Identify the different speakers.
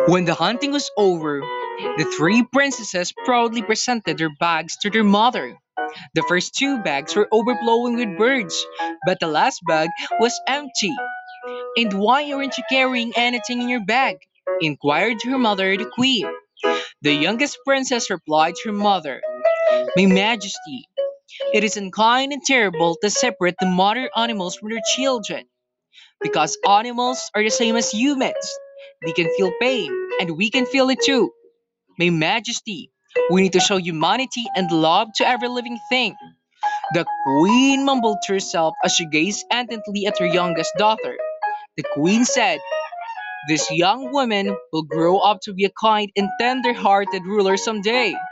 Speaker 1: When the hunting was over, the three princesses proudly presented their bags to their mother. The first two bags were overflowing with birds, but the last bag was empty. "And why aren't you carrying anything in your bag?" inquired her mother, the queen. The youngest princess replied to her mother, "My majesty, it is unkind and terrible to separate the mother animals from their children, because animals are the same as humans. They can feel pain, and we can feel it too. My majesty, we need to show humanity and love to every living thing." The queen mumbled to herself as she gazed intently at her youngest daughter. The queen said, "This young woman will grow up to be a kind and tender hearted ruler someday."